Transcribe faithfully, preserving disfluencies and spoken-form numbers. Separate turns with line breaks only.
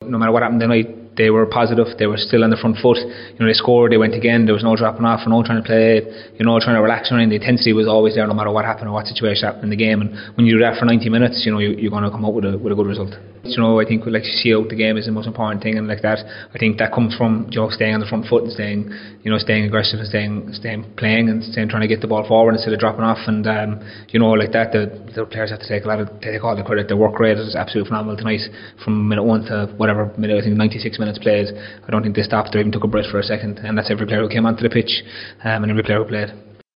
no matter what happened tonight, they were positive. They were still on the front foot. You know, they scored, they went again. There was no dropping off, no trying to play, you know, trying to relax around. The intensity was always there, no matter what happened or what situation happened in the game. And when you do that for ninety minutes, you know, you, you're going to come out with a with a good result. You know, I think we like to see out the game is the most important thing, and like that, I think that comes from, you know, staying on the front foot and staying, you know, staying aggressive and staying, staying playing and staying trying to get the ball forward instead of dropping off. And um, you know, like that, the, the players have to take a lot of take all the credit. Their work rate is absolutely phenomenal tonight, from minute one to whatever minute. I think ninety-six minutes played. I don't think they stopped or even took a breath for a second, and that's every player who came onto the pitch um, and every player who played.